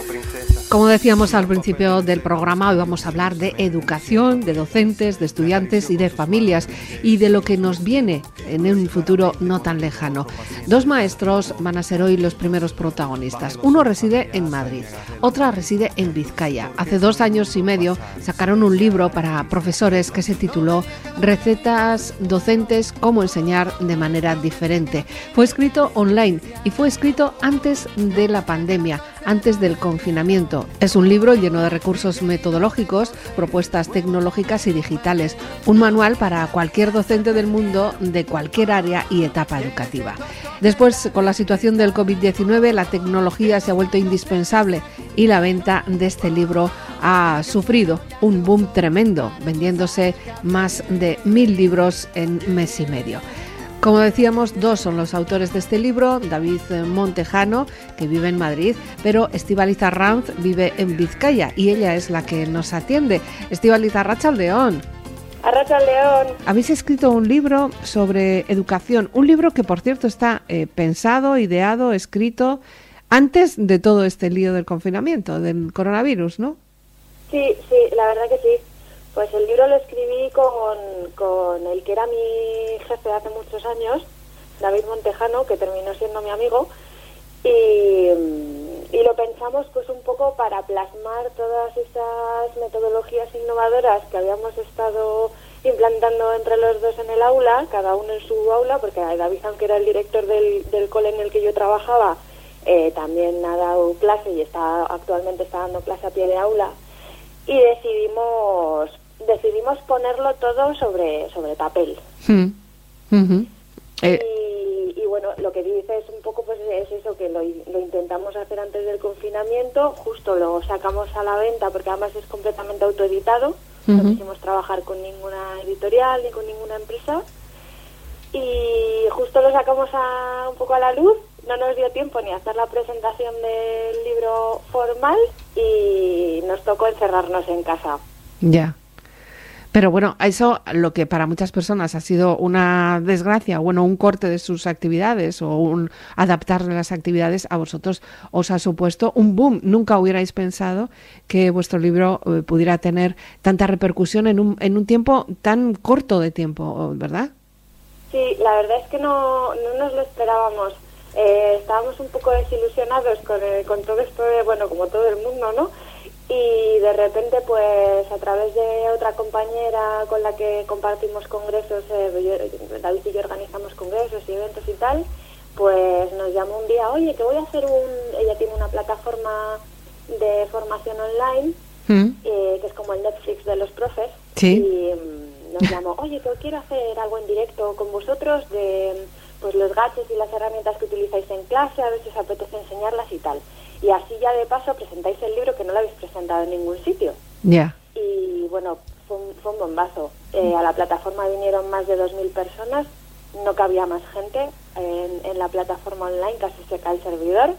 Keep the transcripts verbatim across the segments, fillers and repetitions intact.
Como decíamos al principio del programa, hoy vamos a hablar de educación, de docentes, de estudiantes y de familias y de lo que nos viene en un futuro no tan lejano. Dos maestros van a ser hoy los primeros protagonistas. Uno reside en Madrid, otra reside en Vizcaya. Hace dos años y medio sacaron un libro para profesores que se tituló Recetas docentes, cómo enseñar de manera diferente. Fue escrito online y fue escrito antes de la pandemia, antes del confinamiento. Es un libro lleno de recursos metodológicos, propuestas tecnológicas y digitales, un manual para cualquier docente del mundo de cualquier área y etapa educativa. Después, con la situación del covid diecinueve, la tecnología se ha vuelto indispensable y la venta de este libro ha sufrido un boom tremendo, vendiéndose más de mil libros en mes y medio. Como decíamos, dos son los autores de este libro, David Montejano, que vive en Madrid, pero Estíbaliz Arranz vive en Vizcaya y ella es la que nos atiende. Estíbaliz, arratsaldeon. Arratsaldeon. Habéis escrito un libro sobre educación, un libro que, por cierto, está eh, pensado, ideado, escrito antes de todo este lío del confinamiento, del coronavirus, ¿no? Sí, sí, la verdad que sí. Pues el libro lo escribí con, con el que era mi jefe hace muchos años, David Montejano, que terminó siendo mi amigo, y, y lo pensamos pues un poco para plasmar todas esas metodologías innovadoras que habíamos estado implantando entre los dos en el aula, cada uno en su aula, porque David, aunque era el director del, del cole en el que yo trabajaba, eh, también ha dado clase y está actualmente está dando clase a pie de aula. Y decidimos decidimos ponerlo todo sobre sobre papel. Mm. Uh-huh. eh. y, y bueno, lo que dices un poco pues es eso, que lo, lo intentamos hacer antes del confinamiento, justo lo sacamos a la venta porque además es completamente autoeditado, uh-huh. No quisimos trabajar con ninguna editorial ni con ninguna empresa y justo lo sacamos a, un poco a la luz. No nos dio tiempo ni a hacer la presentación del libro formal y nos tocó encerrarnos en casa. Ya. Pero bueno, eso lo que para muchas personas ha sido una desgracia, bueno, un corte de sus actividades o un adaptar las actividades, a vosotros os ha supuesto un boom. Nunca hubierais pensado que vuestro libro eh, pudiera tener tanta repercusión en un, en un tiempo tan corto de tiempo, ¿verdad? Sí, la verdad es que no, no nos lo esperábamos. Eh, estábamos un poco desilusionados con, el, con todo esto, de, bueno, como todo el mundo, ¿no? Y de repente, pues, a través de otra compañera con la que compartimos congresos, eh, yo, David y yo organizamos congresos y eventos y tal, pues nos llamó un día, oye, que voy a hacer un... Ella tiene una plataforma de formación online, mm. eh, que es como el Netflix de los profes, ¿sí? Y um, nos llamó, oye, que quiero hacer algo en directo con vosotros de... pues los gadgets y las herramientas que utilizáis en clase, a ver si os apetece enseñarlas y tal. Y así ya de paso presentáis el libro que no lo habéis presentado en ningún sitio. Ya. Yeah. Y bueno, fue un, fue un bombazo. Eh, a la plataforma vinieron más de dos mil personas, no cabía más gente en, en la plataforma online, casi se cae el servidor.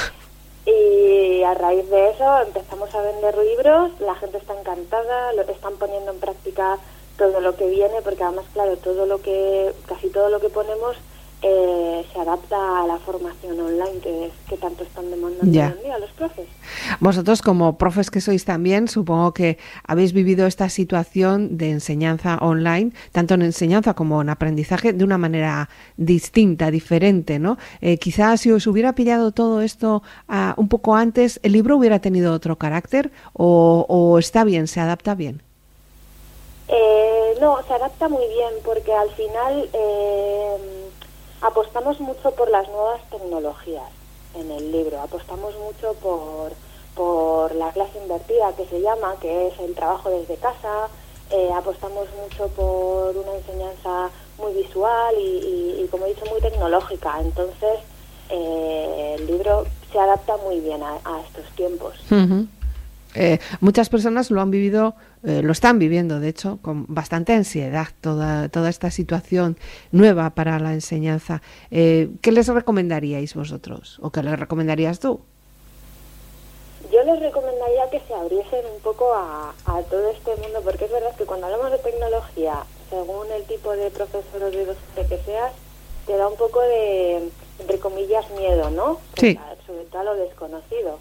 Y a raíz de eso empezamos a vender libros, la gente está encantada, lo están poniendo en práctica todo lo que viene, porque además, claro, todo lo que, casi todo lo que ponemos Eh, se adapta a la formación online que, que tanto están demandando ya. hoy en día los profes. Vosotros, como profes que sois también, supongo que habéis vivido esta situación de enseñanza online, tanto en enseñanza como en aprendizaje, de una manera distinta, diferente, ¿no? Eh, quizás si os hubiera pillado todo esto uh, un poco antes, ¿el libro hubiera tenido otro carácter o, o está bien, se adapta bien? Eh, no, se adapta muy bien porque al final... Eh, apostamos mucho por las nuevas tecnologías en el libro, apostamos mucho por, por la clase invertida, que se llama, que es el trabajo desde casa, eh, apostamos mucho por una enseñanza muy visual y, y, y, como he dicho, muy tecnológica. Entonces, eh, el libro se adapta muy bien a, a estos tiempos. Uh-huh. Eh, muchas personas lo han vivido, eh, lo están viviendo, de hecho, con bastante ansiedad, toda, toda esta situación nueva para la enseñanza. Eh, ¿Qué les recomendaríais vosotros? ¿O qué les recomendarías tú? Yo les recomendaría que se abriesen un poco a, a todo este mundo, porque es verdad que cuando hablamos de tecnología, según el tipo de profesor o de docente que seas, te da un poco de, entre comillas, miedo, ¿no? Sí. Sobre todo a lo desconocido.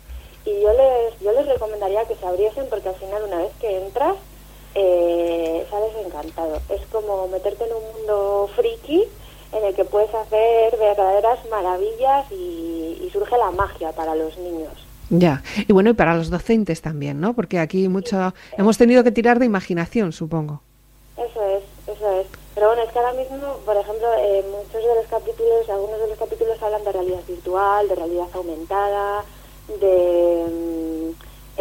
y yo les yo les recomendaría que se abriesen, porque al final una vez que entras eh, sales encantado. Es como meterte en un mundo friki en el que puedes hacer verdaderas maravillas y, y surge la magia para los niños. Ya, y bueno, y para los docentes también, ¿no? Porque aquí mucho hemos tenido que tirar de imaginación, supongo. Eso es, eso es. Pero bueno, es que ahora mismo, por ejemplo, eh, muchos de los capítulos, algunos de los capítulos hablan de realidad virtual, de realidad aumentada, de,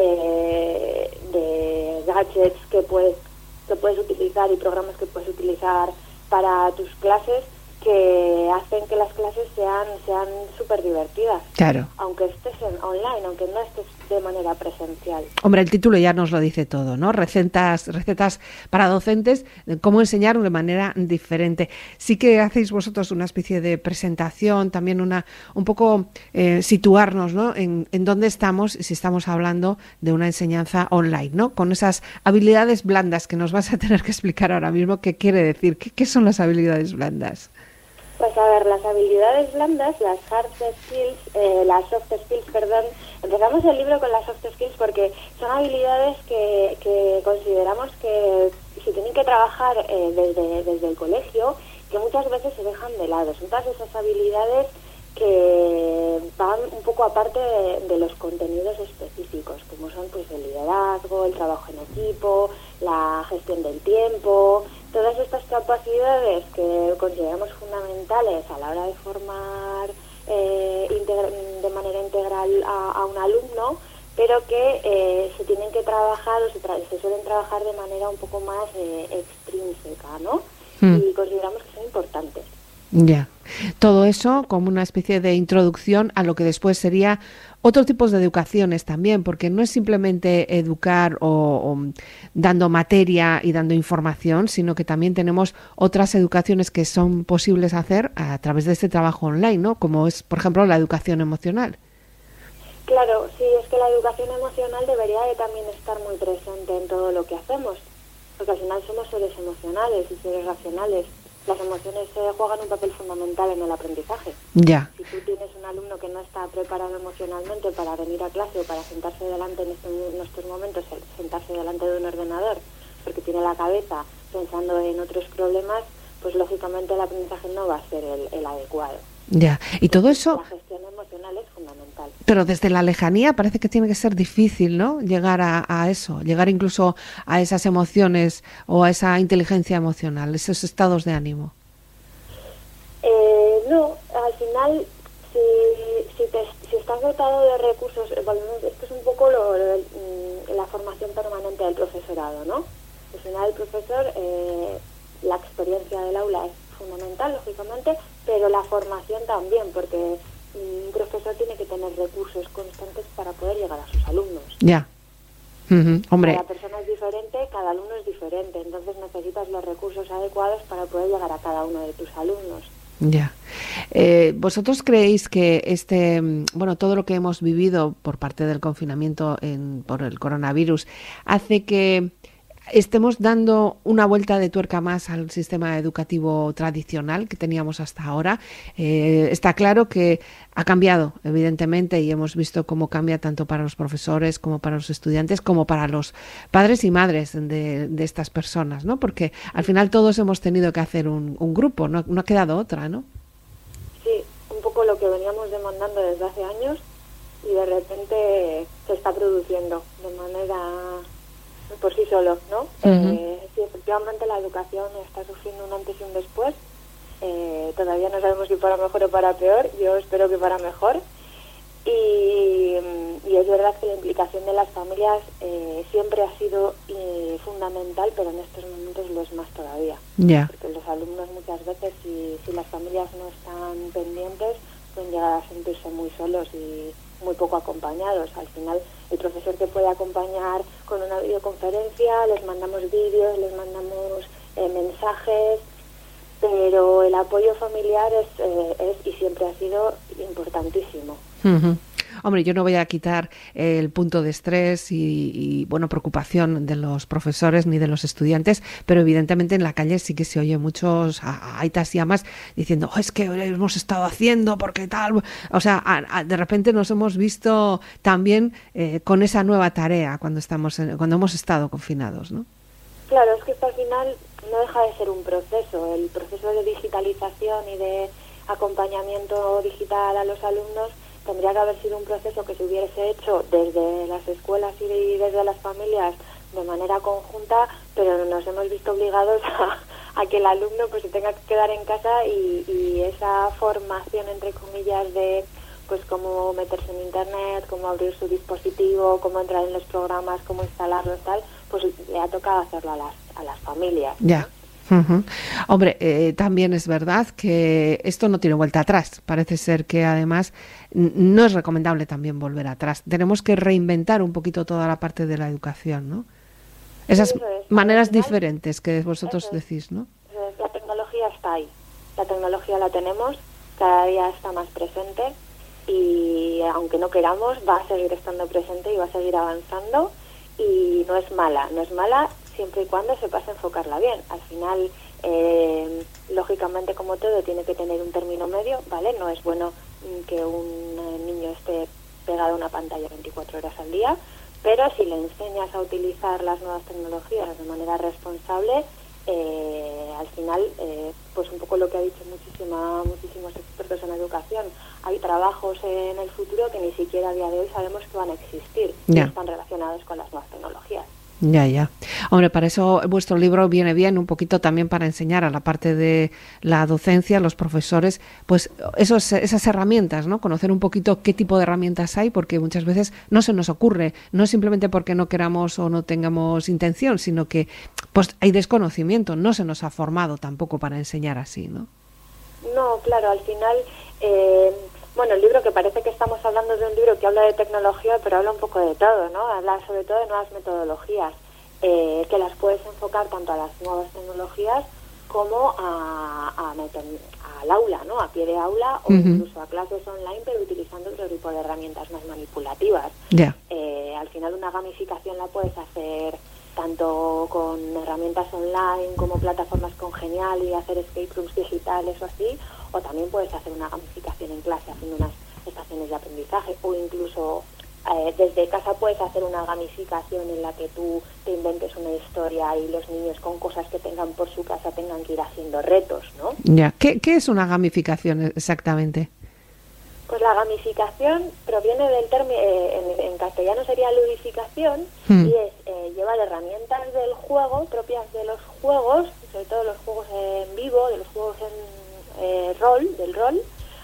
eh, de gadgets que puedes, que puedes utilizar y programas que puedes utilizar para tus clases, que hacen que las clases sean sean súper divertidas. Claro. Aunque estés en online, aunque no estés de manera presencial. Hombre, el título ya nos lo dice todo, ¿no? Recetas, recetas para docentes, cómo enseñar de manera diferente. Sí que hacéis vosotros una especie de presentación, también una un poco eh, situarnos, ¿no? En, en dónde estamos, si estamos hablando de una enseñanza online, ¿no? Con esas habilidades blandas que nos vas a tener que explicar ahora mismo, ¿qué quiere decir? ¿Qué, qué son las habilidades blandas? Pues a ver, las habilidades blandas, las hard skills, eh, las soft skills, perdón, empezamos el libro con las soft skills porque son habilidades que, que consideramos que se tienen que trabajar eh, desde, desde el colegio, que muchas veces se dejan de lado. Son todas esas habilidades que van un poco aparte de, de los contenidos específicos, como son pues el liderazgo, el trabajo en equipo, la gestión del tiempo, todas estas capacidades que consideramos fundamentales a la hora de formar eh, integra- de manera integral a, a un alumno, pero que eh, se tienen que trabajar o se, tra- se suelen trabajar de manera un poco más eh, extrínseca, ¿no? Mm. Y consideramos que son importantes. Ya, yeah. Todo eso como una especie de introducción a lo que después sería otro tipo de educaciones también, porque no es simplemente educar o, o dando materia y dando información, sino que también tenemos otras educaciones que son posibles hacer a través de este trabajo online, ¿no? Como es, por ejemplo, la educación emocional. Claro, sí, es que la educación emocional debería de también estar muy presente en todo lo que hacemos, porque al final somos seres emocionales y seres racionales. Las emociones eh, juegan un papel fundamental en el aprendizaje. Ya. Si tú tienes un alumno que no está preparado emocionalmente para venir a clase o para sentarse delante en, este, en estos momentos, sentarse delante de un ordenador, porque tiene la cabeza pensando en otros problemas, pues lógicamente el aprendizaje no va a ser el, el adecuado. Ya, y todo eso... La gestión emocional es fundamental. Pero desde la lejanía parece que tiene que ser difícil, ¿no? Llegar a, a eso, llegar incluso a esas emociones o a esa inteligencia emocional, esos estados de ánimo. Eh, no, al final, si, si, te, si estás dotado de recursos, esto es un poco lo, lo, la formación permanente del profesorado, ¿no? Al final el profesor, eh, la experiencia del aula es fundamental, lógicamente, pero la formación también, porque un profesor tiene que tener recursos constantes para poder llegar a sus alumnos. Ya. Uh-huh. Hombre. Cada persona es diferente, cada alumno es diferente, entonces necesitas los recursos adecuados para poder llegar a cada uno de tus alumnos. Ya. Eh, ¿Vosotros creéis que este, bueno, todo lo que hemos vivido por parte del confinamiento en, por el coronavirus hace que estemos dando una vuelta de tuerca más al sistema educativo tradicional que teníamos hasta ahora? Eh, está claro que ha cambiado, evidentemente, y hemos visto cómo cambia tanto para los profesores como para los estudiantes, como para los padres y madres de, de estas personas, ¿no? Porque al final todos hemos tenido que hacer un, un grupo, no, no ha quedado otra, ¿no? Sí, un poco lo que veníamos demandando desde hace años y de repente se está produciendo de manera... por sí solo, ¿no? Uh-huh. Eh, sí, efectivamente la educación está sufriendo un antes y un después. Eh, todavía no sabemos si para mejor o para peor. Yo espero que para mejor. Y, y es verdad que la implicación de las familias eh, siempre ha sido eh, fundamental, pero en estos momentos lo es más todavía. Yeah. Porque los alumnos muchas veces, si, si las familias no están pendientes, pueden llegar a sentirse muy solos y muy poco acompañados. Al final el profesor te puede acompañar con una videoconferencia, les mandamos vídeos, les mandamos eh, mensajes, pero el apoyo familiar es, eh, es y siempre ha sido importantísimo. Uh-huh. Hombre, yo no voy a quitar el punto de estrés y, y, bueno, preocupación de los profesores ni de los estudiantes, pero evidentemente en la calle sí que se oye muchos aitas y amas diciendo, oh, es que hemos estado haciendo porque tal, o sea, a, a, de repente nos hemos visto también eh, con esa nueva tarea cuando estamos en, cuando hemos estado confinados, ¿no? Claro, es que esto al final no deja de ser un proceso, el proceso de digitalización y de acompañamiento digital a los alumnos tendría que haber sido un proceso que se hubiese hecho desde las escuelas y desde las familias de manera conjunta, pero nos hemos visto obligados a, a que el alumno pues se tenga que quedar en casa y, y esa formación, entre comillas, de pues cómo meterse en internet, cómo abrir su dispositivo, cómo entrar en los programas, cómo instalarlos, tal, pues le ha tocado hacerlo a las, a las familias. Ya. Uh-huh. Hombre, eh, también es verdad que esto no tiene vuelta atrás. Parece ser que además n- no es recomendable también volver atrás. Tenemos que reinventar un poquito toda la parte de la educación, ¿no? Esas Eso es. maneras Al final, diferentes que vosotros eso es. decís, ¿no? Eso es. La tecnología está ahí. La tecnología la tenemos, cada día está más presente y aunque no queramos va a seguir estando presente y va a seguir avanzando y no es mala, no es mala siempre y cuando sepas enfocarla bien. Al final, eh, lógicamente, como todo, tiene que tener un término medio, ¿vale? No es bueno que un niño esté pegado a una pantalla veinticuatro horas al día, pero si le enseñas a utilizar las nuevas tecnologías de manera responsable, eh, al final, eh, pues un poco lo que ha dicho muchísima, muchísimos expertos en educación, hay trabajos en el futuro que ni siquiera a día de hoy sabemos que van a existir yeah. y están relacionados con las nuevas tecnologías. Ya, ya. Hombre, para eso vuestro libro viene bien, un poquito también para enseñar a la parte de la docencia, a los profesores, pues esos, esas herramientas, ¿no? Conocer un poquito qué tipo de herramientas hay, porque muchas veces no se nos ocurre, no simplemente porque no queramos o no tengamos intención, sino que pues hay desconocimiento, no se nos ha formado tampoco para enseñar así, ¿no? No, claro, al final... Eh... Bueno, el libro, que parece que estamos hablando de un libro que habla de tecnología, pero habla un poco de todo, ¿no? Habla sobre todo de nuevas metodologías, eh, que las puedes enfocar tanto a las nuevas tecnologías como a, a meter, al aula, ¿no? A pie de aula o uh-huh. incluso a clases online, pero utilizando otro tipo de herramientas más manipulativas. Yeah. Eh, al final una gamificación la puedes hacer tanto con herramientas online como plataformas con Genial y hacer escape rooms digitales o así, o también puedes hacer una gamificación en clase haciendo unas estaciones de aprendizaje, o incluso eh, desde casa puedes hacer una gamificación en la que tú te inventes una historia y los niños con cosas que tengan por su casa tengan que ir haciendo retos, ¿no? Ya. Yeah. ¿Qué, ¿Qué es una gamificación exactamente? Pues la gamificación proviene del término, eh, en, en castellano sería ludificación, hmm. y es eh, llevar herramientas del juego, propias de los juegos, sobre todo los juegos en vivo, de los juegos en eh, rol, del rol,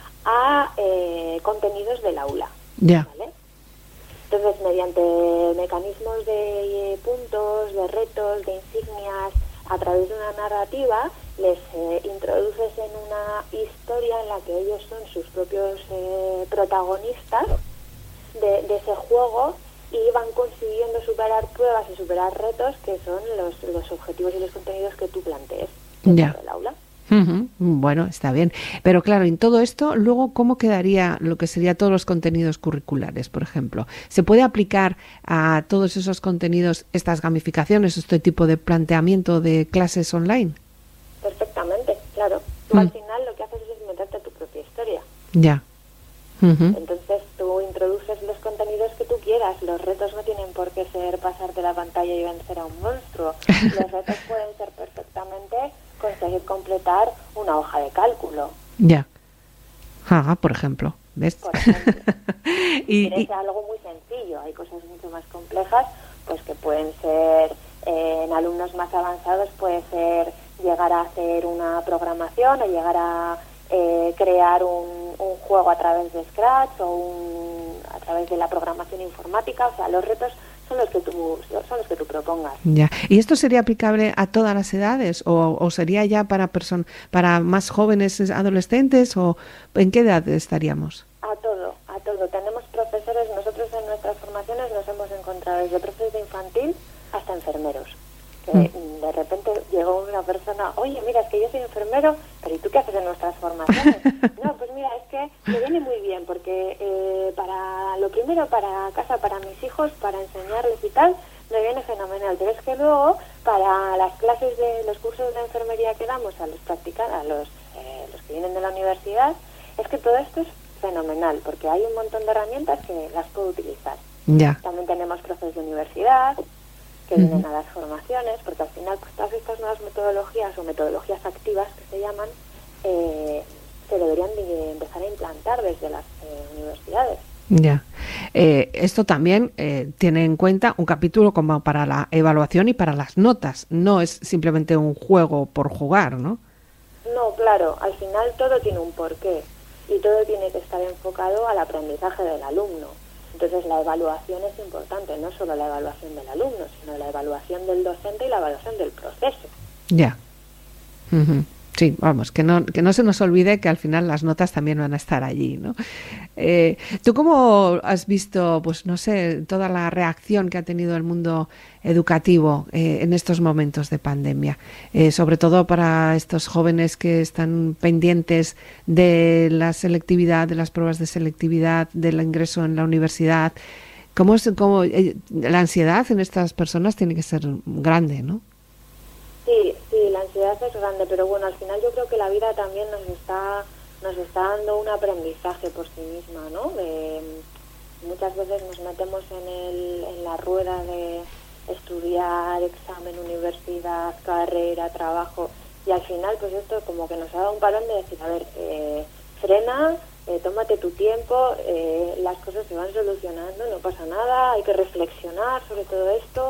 a eh, contenidos del aula. Yeah. ¿Vale? Entonces, mediante mecanismos de eh, puntos, de retos, de insignias, a través de una narrativa, les eh, introduces en una historia en la que ellos son sus propios eh, protagonistas de, de ese juego y van consiguiendo superar pruebas y superar retos que son los, los objetivos y los contenidos que tú plantees dentro yeah. del aula. Uh-huh. Bueno, está bien. Pero claro, en todo esto, luego, ¿cómo quedaría lo que sería todos los contenidos curriculares, por ejemplo? ¿Se puede aplicar a todos esos contenidos estas gamificaciones, este tipo de planteamiento de clases online? Perfectamente, claro. Tú mm. al final lo que haces es inventarte tu propia historia. Ya. Uh-huh. Entonces tú introduces los contenidos que tú quieras. Los retos no tienen por qué ser pasarte la pantalla y vencer a un monstruo. Los retos pueden ser perfectamente conseguir completar una hoja de cálculo. Ya. Ajá, por ejemplo. ¿Ves? Por ejemplo. y, y... algo muy sencillo. Hay cosas mucho más complejas, pues que pueden ser, eh, en alumnos más avanzados, puede ser llegar a hacer una programación o llegar a eh, crear un, un juego a través de Scratch o un, a través de la programación informática. O sea, los retos son los que tú son los que tú propongas. Ya. ¿Y esto sería aplicable a todas las edades o, o sería ya para person, para más jóvenes adolescentes o en qué edad estaríamos? A todo, a todo. Tenemos profesores, nosotros en nuestras formaciones nos hemos encontrado desde profesores de infantil hasta enfermeros. Que mm. de repente llegó una persona, oye, mira, es que yo soy enfermero, pero ¿y tú qué haces en nuestras formaciones? No, pues mira, es que me viene muy bien, porque eh, para lo primero, para casa, para mis hijos, para enseñarles y tal, me viene fenomenal. Pero es que luego, para las clases de los cursos de enfermería que damos a los practicantes, a los, eh, los que vienen de la universidad, es que todo esto es fenomenal, porque hay un montón de herramientas que las puedo utilizar. Ya. También tenemos profes de universidad que uh-huh. vienen a las formaciones, porque al final pues, todas estas nuevas metodologías o metodologías activas que se llaman, eh, se deberían de empezar a implantar desde las eh, universidades. Ya. Eh, esto también eh, tiene en cuenta un capítulo como para la evaluación y para las notas. No es simplemente un juego por jugar, ¿no? No, claro. Al final todo tiene un porqué y todo tiene que estar enfocado al aprendizaje del alumno. Entonces la evaluación es importante, no solo la evaluación del alumno, sino la evaluación del docente y la evaluación del proceso. Ya. Uh-huh. Sí, vamos, que no, que no se nos olvide que al final las notas también van a estar allí, ¿no? Eh, ¿Tú cómo has visto, pues no sé, toda la reacción que ha tenido el mundo educativo eh, en estos momentos de pandemia? Eh, sobre todo para estos jóvenes que están pendientes de la selectividad, de las pruebas de selectividad, del ingreso en la universidad. ¿Cómo es, cómo, eh, la ansiedad en estas personas tiene que ser grande, ¿no? Sí, sí, la ansiedad es grande, pero bueno, al final yo creo que la vida también nos está nos está dando un aprendizaje por sí misma, ¿no? De, muchas veces nos metemos en, el, en la rueda de estudiar, examen, universidad, carrera, trabajo, y al final pues esto como que nos ha dado un parón de decir, a ver, eh, frena, eh, tómate tu tiempo, eh, las cosas se van solucionando, no pasa nada, hay que reflexionar sobre todo esto.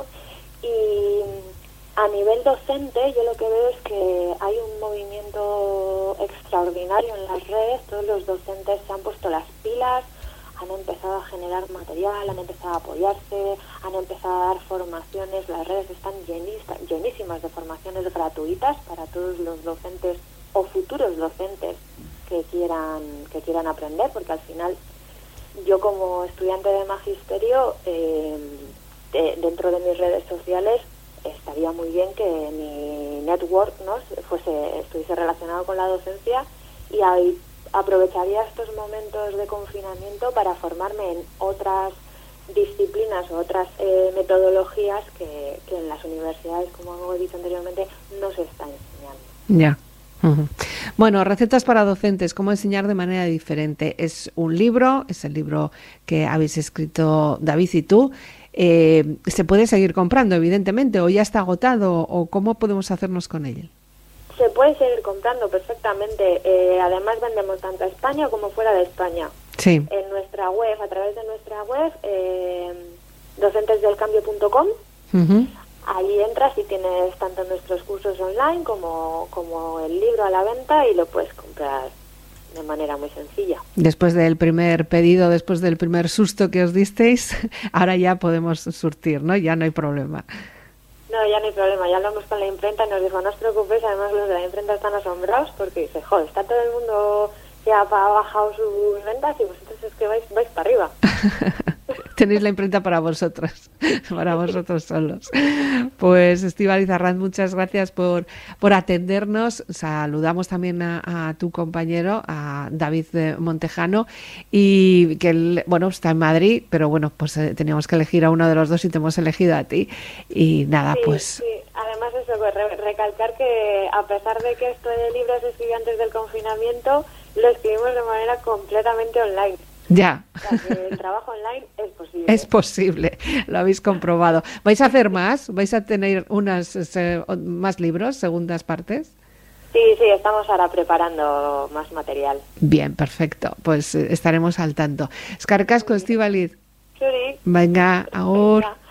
Y a nivel docente, yo lo que veo es que hay un movimiento extraordinario en las redes. Todos los docentes se han puesto las pilas, han empezado a generar material, han empezado a apoyarse, han empezado a dar formaciones. Las redes están llenísimas, llenísimas de formaciones gratuitas para todos los docentes o futuros docentes que quieran que quieran aprender, porque al final yo como estudiante de magisterio, eh, de, dentro de mis redes sociales, estaría muy bien que mi network, ¿no?, fuese estuviese relacionado con la docencia, y ahí aprovecharía estos momentos de confinamiento para formarme en otras disciplinas o otras eh, metodologías que, que en las universidades, como he dicho anteriormente, no se están enseñando. Ya. Uh-huh. Bueno, recetas para docentes, cómo enseñar de manera diferente. Es un libro, es el libro que habéis escrito David y tú. Eh, ¿Se puede seguir comprando, evidentemente, o ya está agotado, o cómo podemos hacernos con él? Se puede seguir comprando perfectamente. Eh, además vendemos tanto a España como fuera de España. Sí. En nuestra web, a través de nuestra web, eh, docentes del cambio punto com. Uh-huh. Ahí entras y tienes tanto nuestros cursos online como, como el libro a la venta, y lo puedes comprar de manera muy sencilla. Después del primer pedido, después del primer susto que os disteis, ahora ya podemos surtir, ¿no? Ya no hay problema. No, ya no hay problema. Ya hablamos con la imprenta y nos dijo, no os preocupéis, además los de la imprenta están asombrados porque dice, joder, está todo el mundo que ha bajado sus ventas y vosotros es que vais, vais para arriba. Tenéis la imprenta para vosotros, para vosotros solos. Pues Estíbaliz Arranz, muchas gracias por, por atendernos. Saludamos también a, a tu compañero, a David Montejano, y que él, bueno, está en Madrid, pero bueno, pues eh, teníamos que elegir a uno de los dos y te hemos elegido a ti. Y nada, sí, pues... Sí. Además eso, pues, re- recalcar que a pesar de que esto de libros escribí antes del confinamiento, lo escribimos de manera completamente online. Ya. O sea, que el trabajo online es posible. Es posible, lo habéis comprobado. ¿Vais a hacer más? ¿Vais a tener unas eh, más libros, segundas partes? Sí, sí, estamos ahora preparando más material. Bien, perfecto. Pues eh, estaremos al tanto. Eskerrik asko, Estíbaliz. Zuri. Venga, agur. Venga.